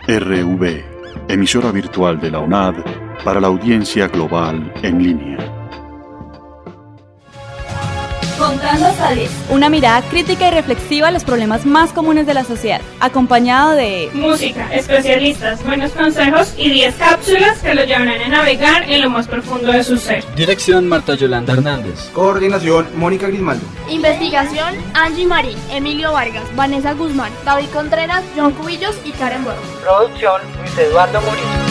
RV, emisora virtual de la UNAD para la audiencia global en línea. Contando hasta 10. Una mirada crítica y reflexiva a los problemas más comunes de la sociedad, acompañado de música, especialistas, buenos consejos y 10 cápsulas que lo llevarán a navegar en lo más profundo de su ser. Dirección: Marta Yolanda Hernández. Coordinación: Mónica Grimaldo. Investigación: Angie Marín, Emilio Vargas, Vanessa Guzmán, David Contreras, John Cubillos y Karen Borro. Producción: Luis Eduardo Murillo.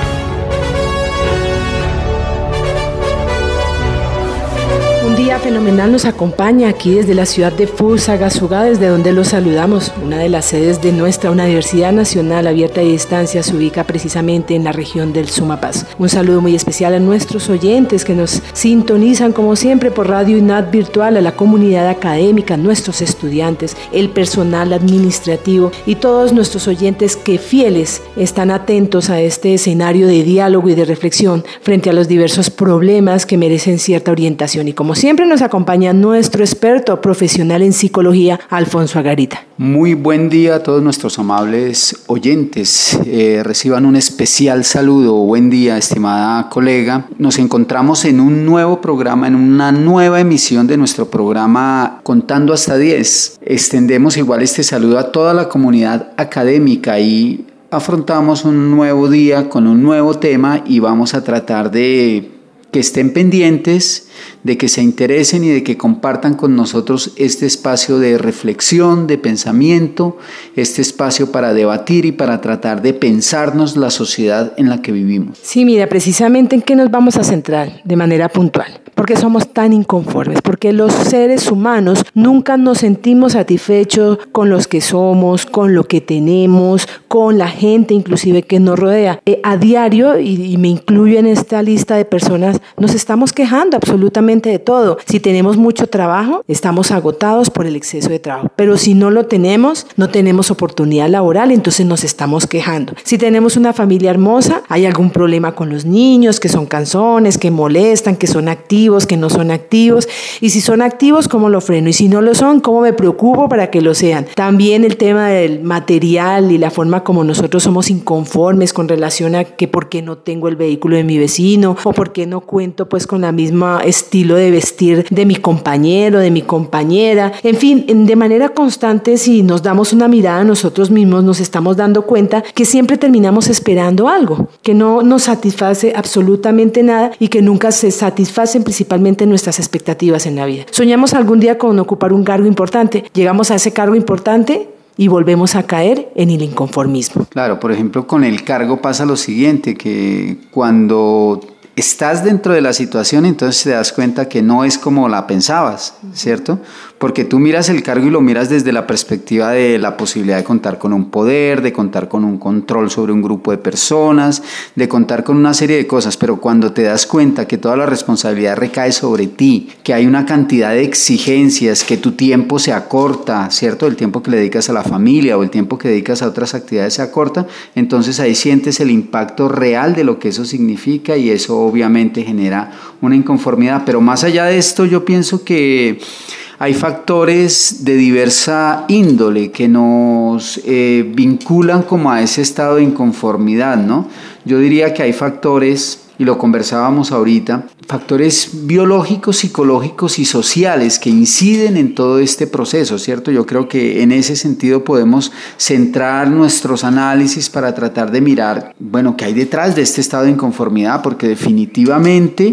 Un día fenomenal nos acompaña aquí desde la ciudad de Fusagasugá, desde donde los saludamos. Una de las sedes de nuestra Universidad Nacional Abierta y Distancia se ubica precisamente en la región del Sumapaz. Un saludo muy especial a nuestros oyentes que nos sintonizan como siempre por Radio UNAD Virtual, a la comunidad académica, nuestros estudiantes, el personal administrativo y todos nuestros oyentes que fieles están atentos a este escenario de diálogo y de reflexión frente a los diversos problemas que merecen cierta orientación. Y como siempre nos acompaña nuestro experto profesional en psicología, Alfonso Agarita. Muy buen día a todos nuestros amables oyentes. Reciban un especial saludo. Buen día, estimada colega. Nos encontramos en un nuevo programa, en una nueva emisión de nuestro programa Contando hasta 10. Extendemos igual este saludo a toda la comunidad académica y afrontamos un nuevo día con un nuevo tema y vamos a tratar de que estén pendientes, de que se interesen y de que compartan con nosotros este espacio de reflexión, de pensamiento, este espacio para debatir y para tratar de pensarnos la sociedad en la que vivimos. Sí, mira, precisamente en qué nos vamos a centrar de manera puntual. Porque somos tan inconformes, porque los seres humanos nunca nos sentimos satisfechos con los que somos, con lo que tenemos, con la gente inclusive que nos rodea. A diario, y me incluyo en esta lista de personas, nos estamos quejando absolutamente de todo. Si tenemos mucho trabajo, estamos agotados por el exceso de trabajo. Pero si no lo tenemos, no tenemos oportunidad laboral, entonces nos estamos quejando. Si tenemos una familia hermosa, hay algún problema con los niños, que son cansones, que molestan, que son activos, que no son activos, y si son activos, ¿cómo lo freno? Y si no lo son, ¿cómo me preocupo para que lo sean? También el tema del material y la forma como nosotros somos inconformes con relación a que por qué no tengo el vehículo de mi vecino, o por qué no cuento pues con la misma estilo de vestir de mi compañero, de mi compañera. En fin, de manera constante, si nos damos una mirada a nosotros mismos, nos estamos dando cuenta que siempre terminamos esperando algo, que no nos satisface absolutamente nada y que nunca se satisfacen principalmente nuestras expectativas en la vida. Soñamos algún día con ocupar un cargo importante, llegamos a ese cargo importante y volvemos a caer en el inconformismo. Claro, por ejemplo, con el cargo pasa lo siguiente, que cuando estás dentro de la situación, entonces te das cuenta que no es como la pensabas, ¿cierto? Porque tú miras el cargo y lo miras desde la perspectiva de la posibilidad de contar con un poder, de contar con un control sobre un grupo de personas, de contar con una serie de cosas, pero cuando te das cuenta que toda la responsabilidad recae sobre ti, que hay una cantidad de exigencias, que tu tiempo se acorta, ¿cierto? El tiempo que le dedicas a la familia o el tiempo que dedicas a otras actividades se acorta, entonces ahí sientes el impacto real de lo que eso significa y eso obviamente genera una inconformidad. Pero más allá de esto, yo pienso que hay factores de diversa índole que nos vinculan como a ese estado de inconformidad, ¿no? Yo diría que hay factores, y lo conversábamos ahorita, factores biológicos, psicológicos y sociales que inciden en todo este proceso, ¿cierto? Yo creo que en ese sentido podemos centrar nuestros análisis para tratar de mirar, bueno, qué hay detrás de este estado de inconformidad, porque definitivamente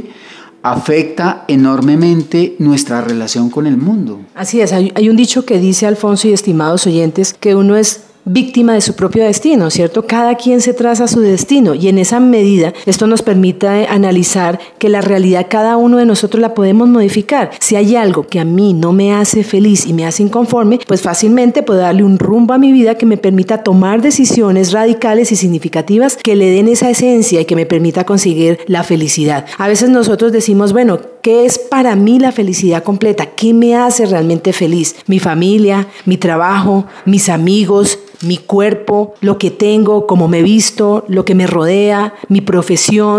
afecta enormemente nuestra relación con el mundo. Así es, hay un dicho que dice, Alfonso y estimados oyentes, que uno es víctima de su propio destino, ¿cierto? Cada quien se traza su destino y en esa medida esto nos permite analizar que la realidad cada uno de nosotros la podemos modificar. Si hay algo que a mí no me hace feliz y me hace inconforme, pues fácilmente puedo darle un rumbo a mi vida que me permita tomar decisiones radicales y significativas que le den esa esencia y que me permita conseguir la felicidad. A veces nosotros decimos, bueno, ¿qué es para mí la felicidad completa? ¿Qué me hace realmente feliz? Mi familia, mi trabajo, mis amigos, mi cuerpo, lo que tengo, cómo me visto, lo que me rodea, mi profesión.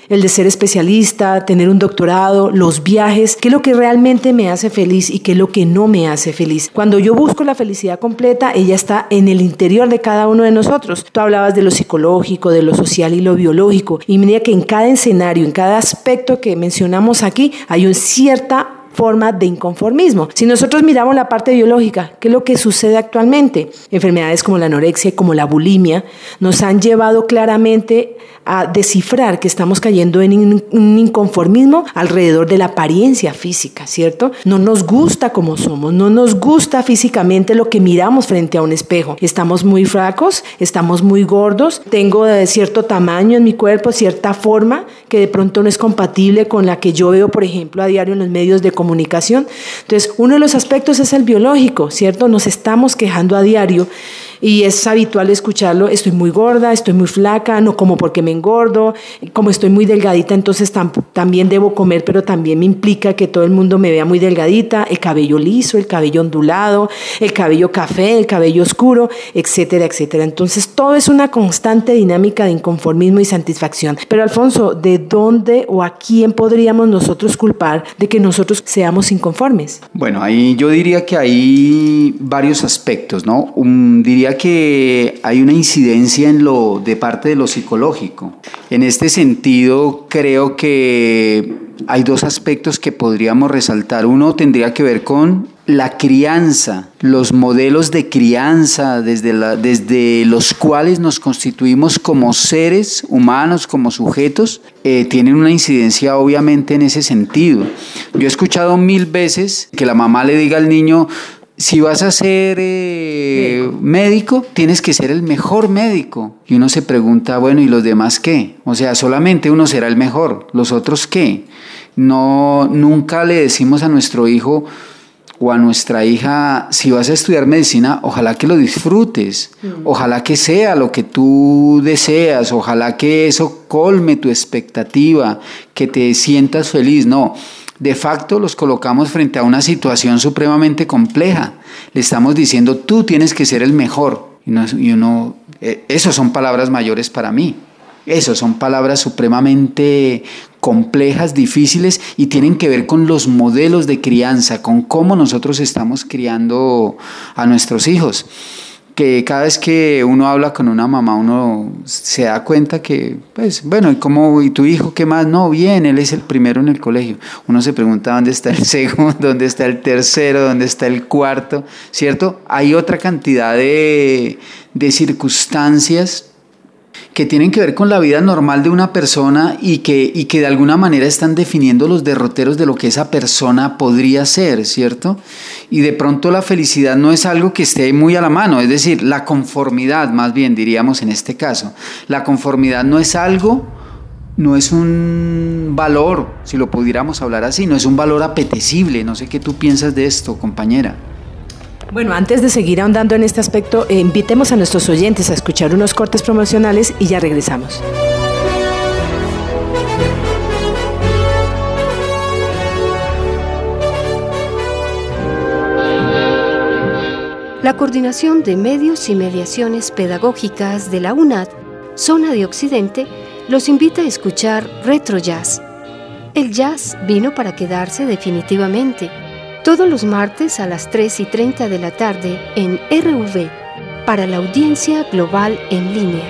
el de ser especialista, tener un doctorado, los viajes, qué es lo que realmente me hace feliz y qué es lo que no me hace feliz. Cuando yo busco la felicidad completa, ella está en el interior de cada uno de nosotros. Tú hablabas de lo psicológico, de lo social y lo biológico, y mira que en cada escenario, en cada aspecto que mencionamos aquí, hay una cierta forma de inconformismo. Si nosotros miramos la parte biológica, ¿qué es lo que sucede actualmente? Enfermedades como la anorexia y como la bulimia nos han llevado claramente a descifrar que estamos cayendo en un inconformismo alrededor de la apariencia física, ¿cierto? No nos gusta como somos, no nos gusta físicamente lo que miramos frente a un espejo. Estamos muy flacos, estamos muy gordos, tengo cierto tamaño en mi cuerpo, cierta forma que de pronto no es compatible con la que yo veo, por ejemplo, a diario en los medios de comunicación. Entonces, uno de los aspectos es el biológico, ¿cierto? Nos estamos quejando a diario y es habitual escucharlo: estoy muy gorda, estoy muy flaca, no como porque me engordo, como estoy muy delgadita, entonces también debo comer, pero también me implica que todo el mundo me vea muy delgadita, el cabello liso, el cabello ondulado, el cabello café, el cabello oscuro, etcétera, etcétera. Entonces, todo es una constante dinámica de inconformismo y satisfacción. Pero, Alfonso, ¿de dónde o a quién podríamos nosotros culpar de que nosotros seamos inconformes? Bueno, ahí yo diría que hay varios aspectos, ¿no? Diría que hay una incidencia de parte de lo psicológico. En este sentido, creo que hay dos aspectos que podríamos resaltar. Uno tendría que ver con la crianza, los modelos de crianza desde los cuales nos constituimos como seres humanos, como sujetos, tienen una incidencia obviamente en ese sentido. Yo he escuchado 1000 veces que la mamá le diga al niño: si vas a ser médico, tienes que ser el mejor médico. Y uno se pregunta, bueno, ¿y los demás qué? O sea, solamente uno será el mejor, ¿los otros qué? No, nunca le decimos a nuestro hijo o a nuestra hija: si vas a estudiar medicina, ojalá que lo disfrutes, ojalá que sea lo que tú deseas, ojalá que eso colme tu expectativa, que te sientas feliz. No. De facto los colocamos frente a una situación supremamente compleja. Le estamos diciendo: tú tienes que ser el mejor. Esas son palabras mayores para mí. Esas son palabras supremamente complejas, difíciles, y tienen que ver con los modelos de crianza, con cómo nosotros estamos criando a nuestros hijos. Que cada vez que uno habla con una mamá, uno se da cuenta que, pues, bueno, ¿y tu hijo qué más? No, bien, él es el primero en el colegio. Uno se pregunta: ¿dónde está el segundo? ¿Dónde está el tercero? ¿Dónde está el cuarto? ¿Cierto? Hay otra cantidad de circunstancias que tienen que ver con la vida normal de una persona y que de alguna manera están definiendo los derroteros de lo que esa persona podría ser, ¿cierto? Y de pronto la felicidad no es algo que esté muy a la mano, es decir, la conformidad, más bien diríamos en este caso. La conformidad no es algo, no es un valor, si lo pudiéramos hablar así, no es un valor apetecible. No sé qué tú piensas de esto, compañera. Bueno, antes de seguir ahondando en este aspecto, invitemos a nuestros oyentes a escuchar unos cortes promocionales y ya regresamos. La Coordinación de Medios y Mediaciones Pedagógicas de la UNAD, Zona de Occidente, los invita a escuchar Retro Jazz. El jazz vino para quedarse definitivamente. Todos los martes a las 3:30 de la tarde en RV, para la audiencia global en línea.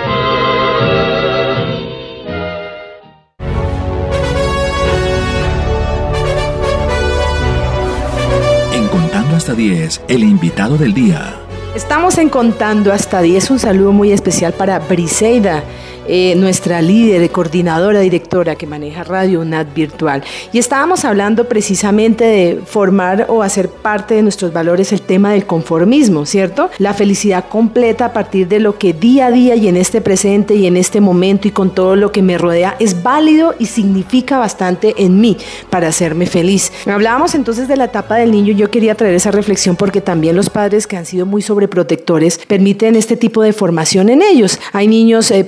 En Contando hasta 10, el invitado del día. Estamos en Contando hasta 10. Un saludo muy especial para Briseida, nuestra líder, coordinadora, directora que maneja Radio UNAD Virtual. Y estábamos hablando precisamente de formar o hacer parte de nuestros valores el tema del conformismo, ¿cierto? La felicidad completa a partir de lo que día a día y en este presente y en este momento y con todo lo que me rodea es válido y significa bastante en mí para hacerme feliz. Hablábamos entonces de la etapa del niño y yo quería traer esa reflexión porque también los padres que han sido muy sobreprotectores permiten este tipo de formación en ellos. Hay niños y niñas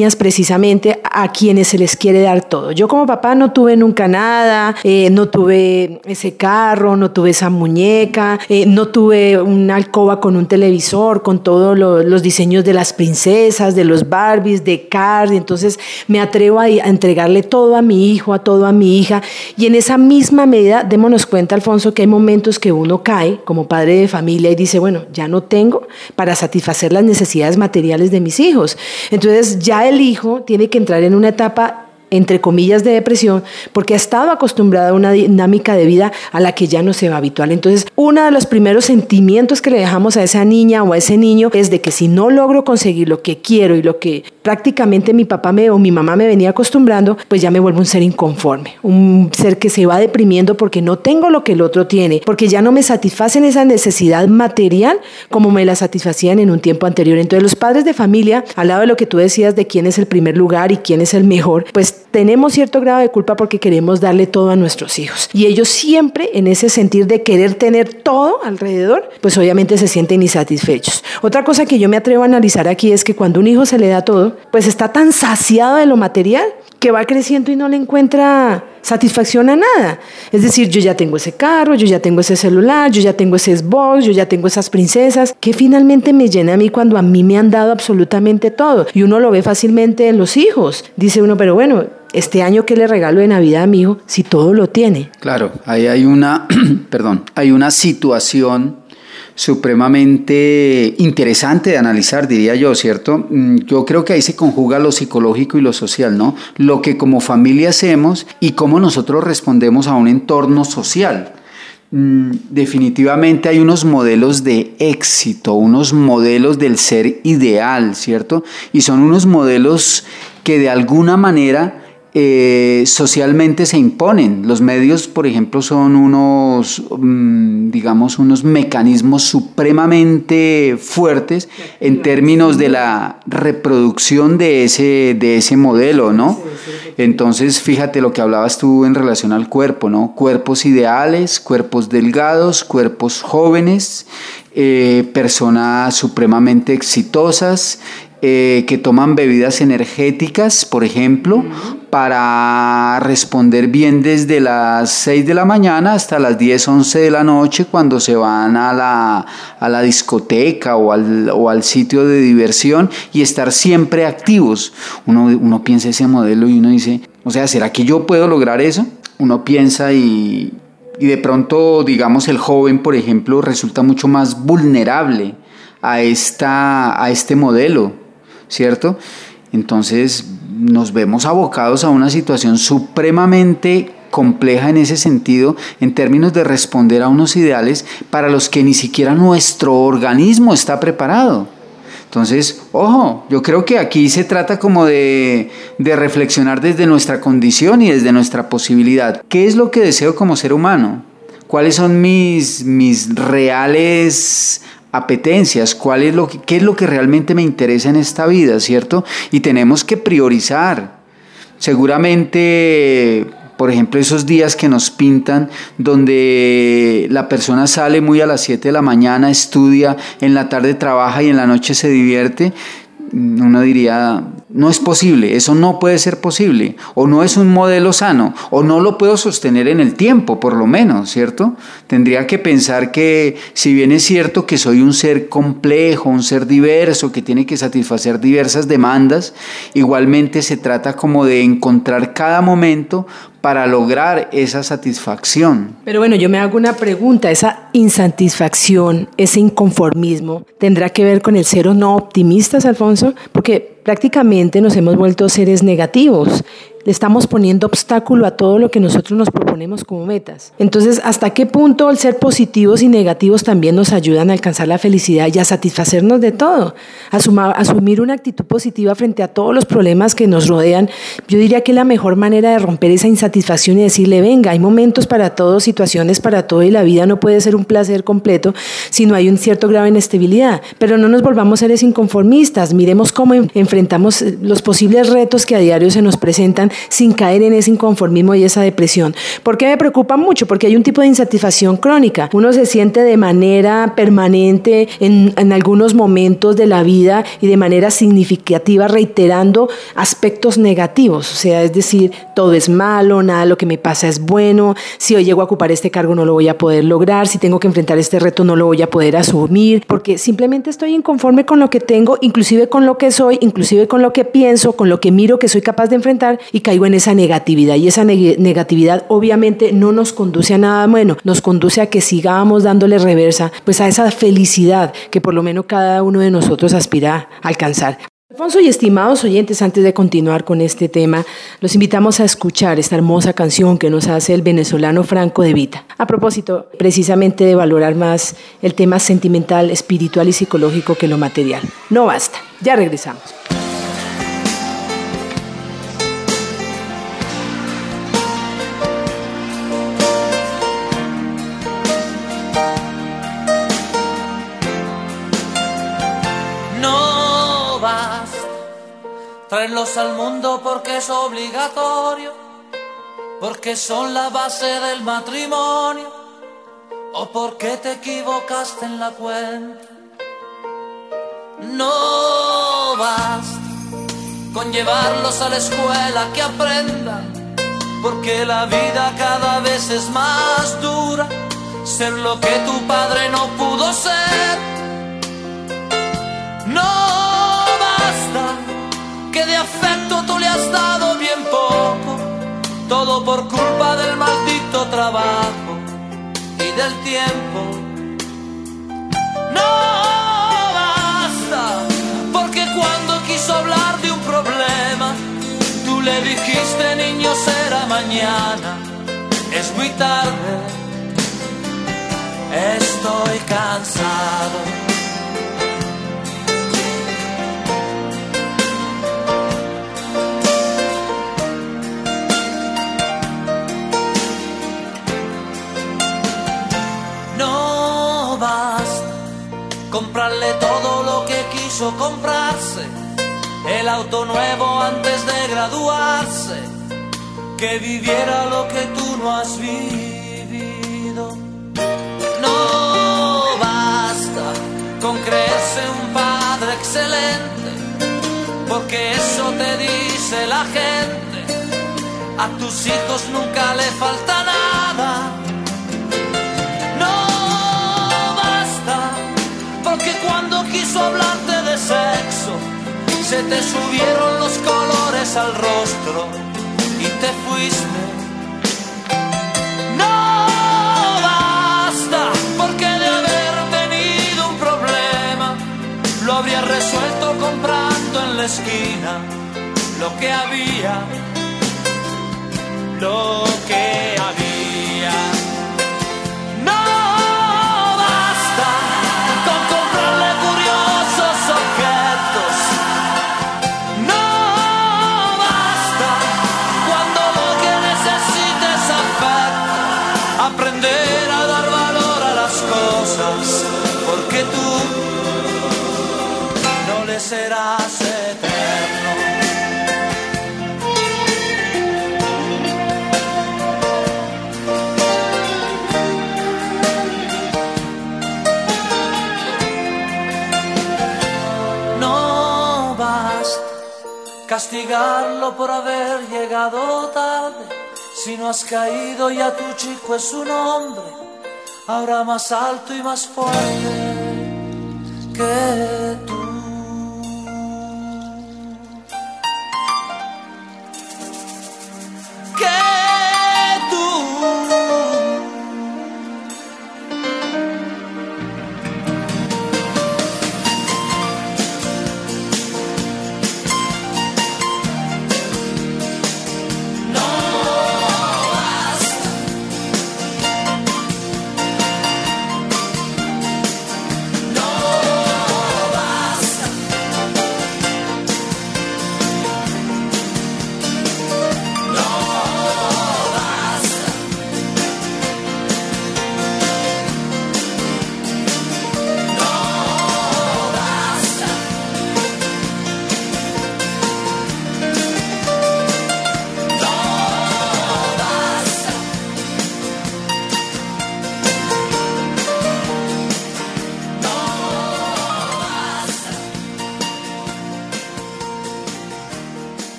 niñas precisamente a quienes se les quiere dar todo. Yo como papá no tuve nunca nada, no tuve ese carro, no tuve esa muñeca, no tuve una alcoba con un televisor, con todos los diseños de las princesas, de los Barbies, de Cars. Entonces me atrevo a entregarle todo a mi hijo, a todo a mi hija, y en esa misma medida démonos cuenta, Alfonso, que hay momentos que uno cae como padre de familia y dice, bueno, ya no tengo para satisfacer las necesidades materiales de mis hijos. Entonces ya el hijo tiene que entrar en una etapa, entre comillas, de depresión, porque ha estado acostumbrada a una dinámica de vida a la que ya no se va habitual. Entonces, uno de los primeros sentimientos que le dejamos a esa niña o a ese niño es de que si no logro conseguir lo que quiero y lo que prácticamente mi papá o mi mamá me venía acostumbrando, pues ya me vuelvo un ser inconforme, un ser que se va deprimiendo porque no tengo lo que el otro tiene, porque ya no me satisfacen esa necesidad material como me la satisfacían en un tiempo anterior. Entonces, los padres de familia, al lado de lo que tú decías de quién es el primer lugar y quién es el mejor, pues tenemos cierto grado de culpa porque queremos darle todo a nuestros hijos. Y ellos siempre en ese sentir de querer tener todo alrededor, pues obviamente se sienten insatisfechos. Otra cosa que yo me atrevo a analizar aquí es que cuando un hijo se le da todo, pues está tan saciado de lo material que va creciendo y no le encuentra satisfacción a nada. Es decir, yo ya tengo ese carro, yo ya tengo ese celular, yo ya tengo ese Xbox, yo ya tengo esas princesas, que finalmente me llena a mí cuando a mí me han dado absolutamente todo. Y uno lo ve fácilmente en los hijos. Dice uno, pero bueno, este año ¿qué le regalo de Navidad a mi hijo si todo lo tiene? Claro, ahí hay una, hay una situación supremamente interesante de analizar, diría yo, ¿cierto? Yo creo que ahí se conjuga lo psicológico y lo social, ¿no? Lo que como familia hacemos y cómo nosotros respondemos a un entorno social. Definitivamente hay unos modelos de éxito, unos modelos del ser ideal, ¿cierto? Y son unos modelos que de alguna manera socialmente se imponen. Los medios, por ejemplo, son unos, digamos, unos mecanismos supremamente fuertes en términos de la reproducción de ese modelo, ¿no? Entonces, fíjate lo que hablabas tú en relación al cuerpo, ¿no? Cuerpos ideales, cuerpos delgados, cuerpos jóvenes, personas supremamente exitosas, que toman bebidas energéticas, por ejemplo, para responder bien desde las 6 de la mañana hasta las 10, 11 de la noche cuando se van a la discoteca o al sitio de diversión y estar siempre activos. Uno piensa ese modelo y uno dice, o sea, ¿será que yo puedo lograr eso? Uno piensa y de pronto, digamos, el joven, por ejemplo, resulta mucho más vulnerable a este modelo, ¿cierto? Entonces nos vemos abocados a una situación supremamente compleja en ese sentido, en términos de responder a unos ideales para los que ni siquiera nuestro organismo está preparado. Entonces, ojo, yo creo que aquí se trata como de reflexionar desde nuestra condición y desde nuestra posibilidad. ¿Qué es lo que deseo como ser humano? ¿Cuáles son mis reales apetencias? ¿Qué es lo que realmente me interesa en esta vida, ¿cierto? Y tenemos que priorizar. Seguramente, por ejemplo, esos días que nos pintan donde la persona sale muy a las 7 de la mañana, estudia, en la tarde trabaja y en la noche se divierte, uno diría, no es posible, eso no puede ser posible, o no es un modelo sano, o no lo puedo sostener en el tiempo, por lo menos, ¿cierto? Tendría que pensar que, si bien es cierto que soy un ser complejo, un ser diverso, que tiene que satisfacer diversas demandas, igualmente se trata como de encontrar cada momento para lograr esa satisfacción. Pero bueno, yo me hago una pregunta, esa insatisfacción, ese inconformismo, ¿tendrá que ver con el ser o no optimistas, Alfonso? Porque prácticamente nos hemos vuelto seres negativos. Le estamos poniendo obstáculo a todo lo que nosotros nos proponemos como metas. Entonces, ¿hasta qué punto el ser positivos y negativos también nos ayudan a alcanzar la felicidad y a satisfacernos de todo? Asumir una actitud positiva frente a todos los problemas que nos rodean, yo diría que es la mejor manera de romper esa insatisfacción y decirle, venga, hay momentos para todo, situaciones para todo, y la vida no puede ser un placer completo si no hay un cierto grado de inestabilidad. Pero no nos volvamos seres inconformistas, miremos cómo enfrentamos los posibles retos que a diario se nos presentan sin caer en ese inconformismo y esa depresión. ¿Por qué me preocupa mucho? Porque hay un tipo de insatisfacción crónica. Uno se siente de manera permanente en algunos momentos de la vida y de manera significativa reiterando aspectos negativos. O sea, es decir, todo es malo, nada de lo que me pasa es bueno, si hoy llego a ocupar este cargo no lo voy a poder lograr, si tengo que enfrentar este reto no lo voy a poder asumir, porque simplemente estoy inconforme con lo que tengo, inclusive con lo que soy, inclusive con lo que pienso, con lo que miro que soy capaz de enfrentar, y caigo en esa negatividad. Y esa negatividad obviamente no nos conduce a nada bueno, nos conduce a que sigamos dándole reversa pues a esa felicidad que por lo menos cada uno de nosotros aspira a alcanzar. Alfonso y estimados oyentes, antes de continuar con este tema, los invitamos a escuchar esta hermosa canción que nos hace el venezolano Franco De Vita. A propósito, precisamente de valorar más el tema sentimental, espiritual y psicológico que lo material. No basta. Ya regresamos. Traerlos al mundo porque es obligatorio, porque son la base del matrimonio, o porque te equivocaste en la cuenta. No basta con llevarlos a la escuela que aprendan, porque la vida cada vez es más dura, ser lo que tu padre no pudo ser. No basta que de afecto tú le has dado bien poco, todo por culpa del maldito trabajo y del tiempo. No basta, porque cuando quiso hablar de un problema, tú le dijiste, niño, será mañana, es muy tarde, estoy cansado. Comprarle todo lo que quiso comprarse, el auto nuevo antes de graduarse, que viviera lo que tú no has vivido. No basta con creerse un padre excelente, porque eso te dice la gente, a tus hijos nunca le falta nada. Porque cuando quiso hablarte de sexo, se te subieron los colores al rostro y te fuiste. No basta, porque de haber tenido un problema, lo habría resuelto comprando en la esquina lo que había, lo que había. Aprender a dar valor a las cosas, porque tú no le serás eterno. No basta castigarlo por haber llegado tarde. Si no has caído, ya tu chico es un hombre, ahora más alto y más fuerte que tú.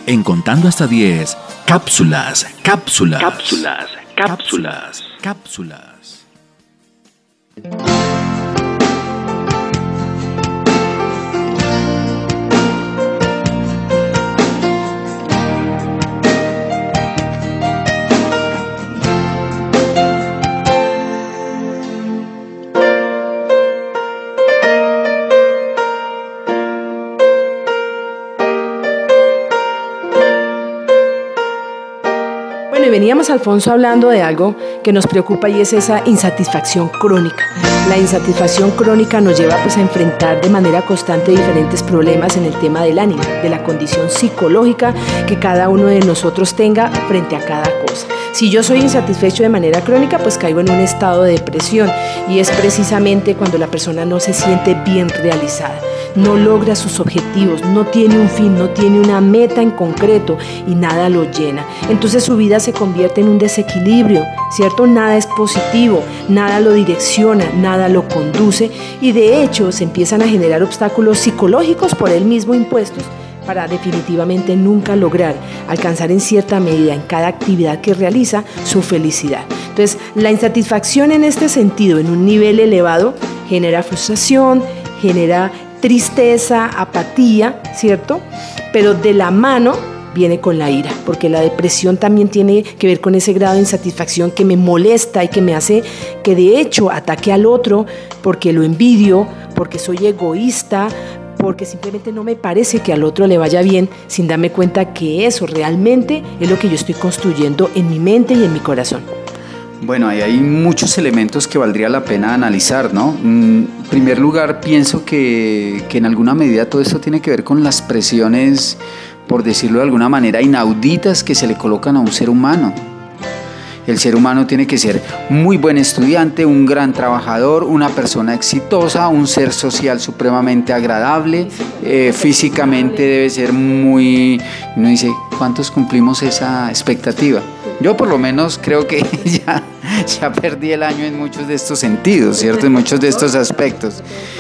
En Contando hasta 10, cápsulas. Bueno, y veníamos, Alfonso, hablando de algo que nos preocupa y es esa insatisfacción crónica. La insatisfacción crónica nos lleva pues a enfrentar de manera constante diferentes problemas en el tema del ánimo, de la condición psicológica que cada uno de nosotros tenga frente a cada cosa. Si yo soy insatisfecho de manera crónica, pues caigo en un estado de depresión y es precisamente cuando la persona no se siente bien realizada, no logra sus objetivos, no tiene un fin, no tiene una meta en concreto y nada lo llena. Entonces su vida se convierte en un desequilibrio, ¿cierto? Nada es positivo, nada lo direcciona, nada lo conduce y de hecho se empiezan a generar obstáculos psicológicos por él mismo impuestos para definitivamente nunca lograr alcanzar en cierta medida en cada actividad que realiza su felicidad. Entonces, la insatisfacción en este sentido, en un nivel elevado, genera frustración, genera tristeza, apatía, ¿cierto? Pero de la mano viene con la ira, porque la depresión también tiene que ver con ese grado de insatisfacción que me molesta y que me hace que de hecho ataque al otro porque lo envidio, porque soy egoísta, porque simplemente no me parece que al otro le vaya bien, sin darme cuenta que eso realmente es lo que yo estoy construyendo en mi mente y en mi corazón. Bueno, ahí hay muchos elementos que valdría la pena analizar, ¿no? En primer lugar, pienso que en alguna medida todo esto tiene que ver con las presiones, por decirlo de alguna manera, inauditas que se le colocan a un ser humano. El ser humano tiene que ser muy buen estudiante, un gran trabajador, una persona exitosa, un ser social supremamente agradable, físicamente debe ser muy... Uno dice, ¿cuántos cumplimos esa expectativa? Yo por lo menos creo que ya perdí el año en muchos de estos sentidos, ¿cierto? En muchos de estos aspectos.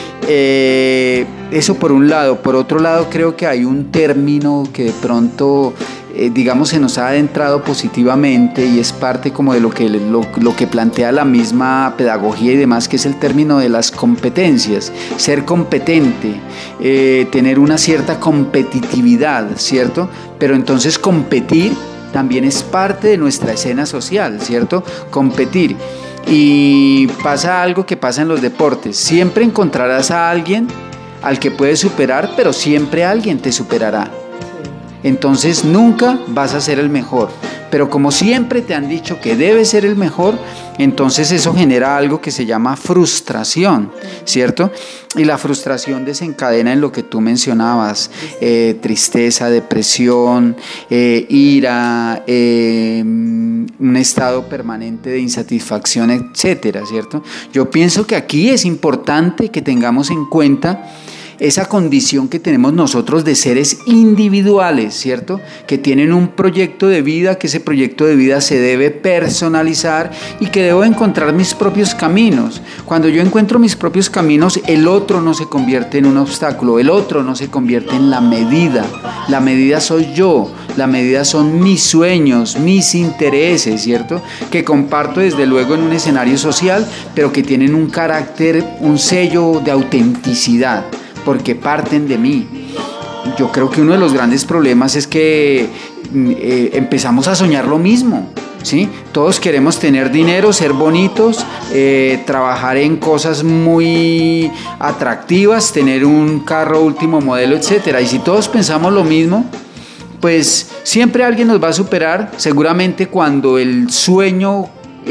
Eso por un lado. Por otro lado, creo que hay un término que de pronto... digamos, se nos ha adentrado positivamente y es parte como de lo que plantea la misma pedagogía y demás, que es el término de las competencias, ser competente, tener una cierta competitividad, ¿cierto? Pero entonces competir también es parte de nuestra escena social, ¿cierto? Competir. Y pasa algo que pasa en los deportes, siempre encontrarás a alguien al que puedes superar, pero siempre alguien te superará. Entonces nunca vas a ser el mejor, pero como siempre te han dicho que debes ser el mejor, entonces eso genera algo que se llama frustración, ¿cierto? Y la frustración desencadena en lo que tú mencionabas, tristeza, depresión, ira, un estado permanente de insatisfacción, etcétera, ¿cierto? Yo pienso que aquí es importante que tengamos en cuenta esa condición que tenemos nosotros de seres individuales, ¿cierto? Que tienen un proyecto de vida, que ese proyecto de vida se debe personalizar y que debo encontrar mis propios caminos. Cuando yo encuentro mis propios caminos, el otro no se convierte en un obstáculo, el otro no se convierte en la medida. La medida soy yo, la medida son mis sueños, mis intereses, ¿cierto? Que comparto desde luego en un escenario social, pero que tienen un carácter, un sello de autenticidad, porque parten de mí. Yo creo que uno de los grandes problemas es que empezamos a soñar lo mismo, ¿sí? Todos queremos tener dinero, ser bonitos, trabajar en cosas muy atractivas, tener un carro último modelo, etcétera. Y si todos pensamos lo mismo, pues siempre alguien nos va a superar. Seguramente cuando el sueño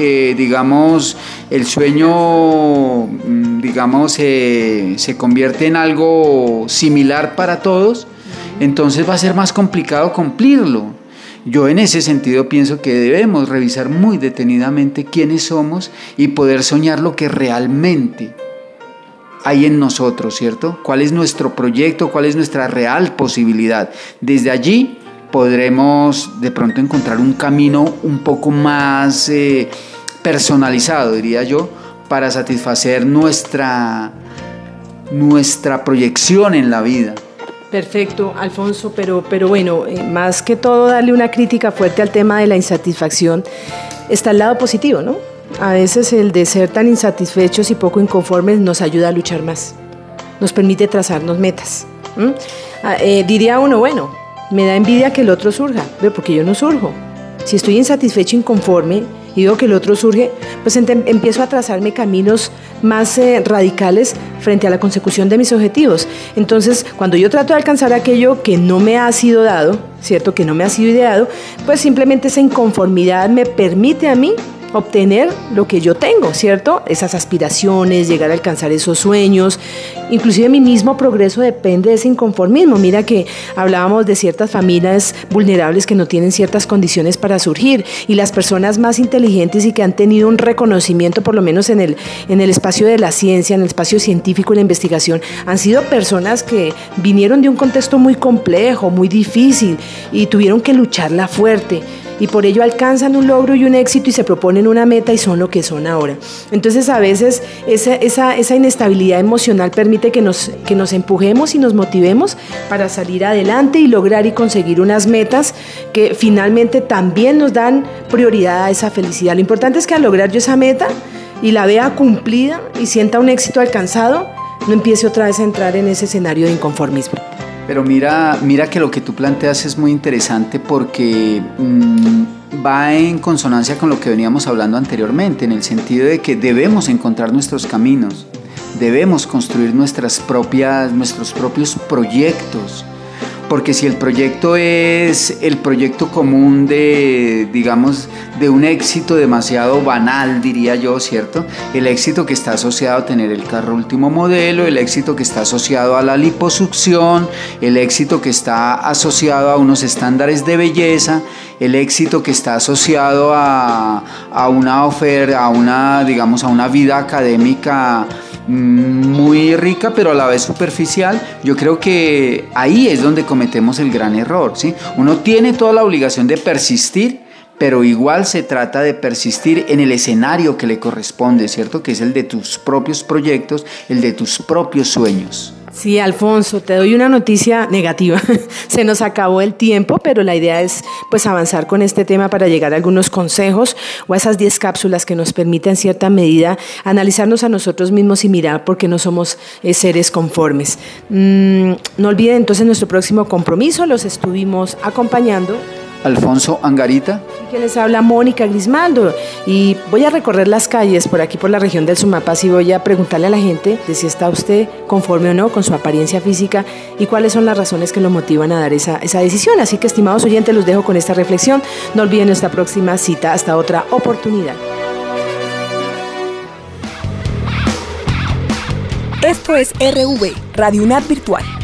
se convierte en algo similar para todos, entonces va a ser más complicado cumplirlo. Yo en ese sentido pienso que debemos revisar muy detenidamente quiénes somos y poder soñar lo que realmente hay en nosotros, ¿cierto? ¿Cuál es nuestro proyecto? ¿Cuál es nuestra real posibilidad? Desde allí podremos de pronto encontrar un camino un poco más personalizado, diría yo, para satisfacer nuestra proyección en la vida. Perfecto, Alfonso, pero bueno, más que todo darle una crítica fuerte al tema de la insatisfacción, está el lado positivo, ¿no? A veces el de ser tan insatisfechos y poco inconformes nos ayuda a luchar más, nos permite trazarnos metas. Diría uno, bueno, me da envidia que el otro surja, porque yo no surjo. Si estoy insatisfecho, inconforme, y veo que el otro surge, pues empiezo a trazarme caminos más radicales frente a la consecución de mis objetivos. Entonces, cuando yo trato de alcanzar aquello que no me ha sido dado, ¿cierto? Que no me ha sido ideado, pues simplemente esa inconformidad me permite a mí obtener lo que yo tengo, ¿cierto? Esas aspiraciones, llegar a alcanzar esos sueños. Inclusive mi mismo progreso depende de ese inconformismo. Mira que hablábamos de ciertas familias vulnerables que no tienen ciertas condiciones para surgir, y las personas más inteligentes y que han tenido un reconocimiento, por lo menos en el espacio de la ciencia, en el espacio científico y la investigación, han sido personas que vinieron de un contexto muy complejo, muy difícil, y tuvieron que lucharla fuerte. Y por ello alcanzan un logro y un éxito y se proponen una meta y son lo que son ahora. Entonces a veces esa inestabilidad emocional permite que nos empujemos y nos motivemos para salir adelante y lograr y conseguir unas metas que finalmente también nos dan prioridad a esa felicidad. Lo importante es que al lograr yo esa meta y la vea cumplida y sienta un éxito alcanzado, no empiece otra vez a entrar en ese escenario de inconformismo. Pero mira que lo que tú planteas es muy interesante porque va en consonancia con lo que veníamos hablando anteriormente, en el sentido de que debemos encontrar nuestros caminos, debemos construir nuestros propios proyectos. Porque si el proyecto es el proyecto común de un éxito demasiado banal, diría yo, ¿cierto? El éxito que está asociado a tener el carro último modelo, el éxito que está asociado a la liposucción, el éxito que está asociado a unos estándares de belleza, el éxito que está asociado a una vida académica muy rica, pero a la vez superficial. Yo creo que ahí es donde cometemos el gran error, ¿sí? Uno tiene toda la obligación de persistir, pero igual se trata de persistir en el escenario que le corresponde, ¿cierto? Que es el de tus propios proyectos, el de tus propios sueños. Sí, Alfonso, te doy una noticia negativa. Se nos acabó el tiempo, pero la idea es pues avanzar con este tema para llegar a algunos consejos o a esas 10 cápsulas que nos permiten en cierta medida analizarnos a nosotros mismos y mirar por qué no somos seres conformes. No olviden entonces nuestro próximo compromiso. Los estuvimos acompañando Alfonso Angarita. Que les habla Mónica Grismaldo, y voy a recorrer las calles por aquí por la región del Sumapaz y voy a preguntarle a la gente de si está usted conforme o no con su apariencia física y cuáles son las razones que lo motivan a dar esa decisión. Así que, estimados oyentes, los dejo con esta reflexión. No olviden nuestra próxima cita. Hasta otra oportunidad. Esto es RV, Radio UNAD Virtual.